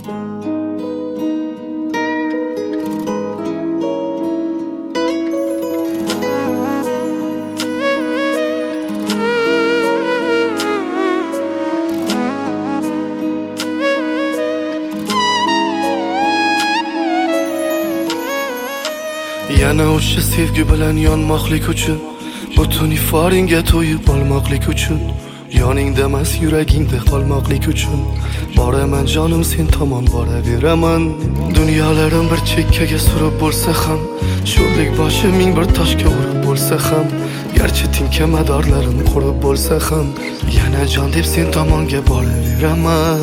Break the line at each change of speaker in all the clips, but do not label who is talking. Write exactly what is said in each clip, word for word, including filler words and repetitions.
Yana o'sha sevgi bilan yonmoqlik uchun, butun iforingga to'yib olmoqlik uchun, yoningda emas yuragingda qolmoqlik uchun boraman jonim sen tomon boraveraman. Dunyolarim bir chekkaga surib bo'lsa ham, sho'rlik boshi ming bir toshga urib bo'lsa ham, garchi tinkamadorlarim qurib bo'lsa ham, yana jon deb sen tomonga boraveraman.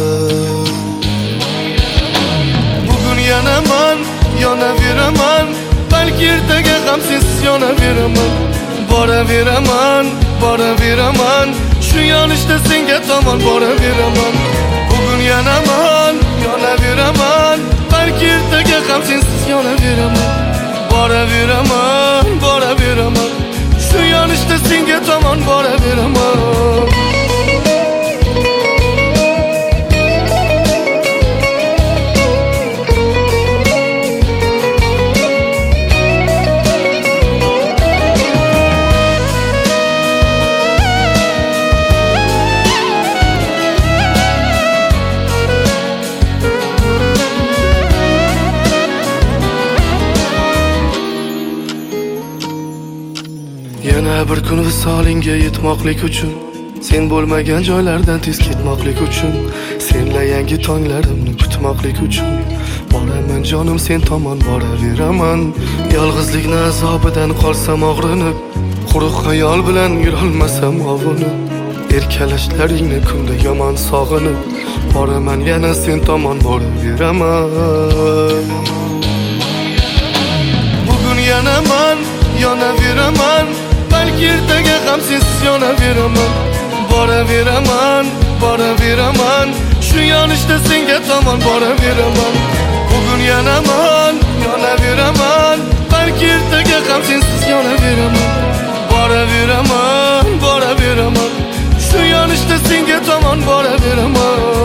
Bugun yana men yonaveraman, balki ertaga ham sensiz yonaveraman. Boraveraman, boraveraman, shu yonishda senga tomon boraveraman. Bugun yana men yonaveraman, balki ertaga ham sensiz yonaveraman. Boraveraman, boraveraman, shu yonishda senga tomon boraveraman. Yana bir kun visolingga yetmoqlik uchun, sen bo'lmagan joylardan tez ketmoqlik uchun, senla yangi tonglarimni kutmoqlik uchun boraman jonim sen tomon boraveraman. Yolg'izlikni azobidan qolsam og'rinib, quruq xayol bilan yurolmasam ovunib, erkalashlaringni kunda yomon sog'inib boraman yana sen tomon boraveraman. Bugun yana men yonaveraman, balki ertaga ham sensiz yonaveraman. Boraveraman, boraveraman, shu yonishda senga tomon boraveraman. Bugun yana men yonaveraman, balki ertaga ham sensiz yonaveraman. Boraveraman, boraveraman, shu yonishda senga tomon boraveraman.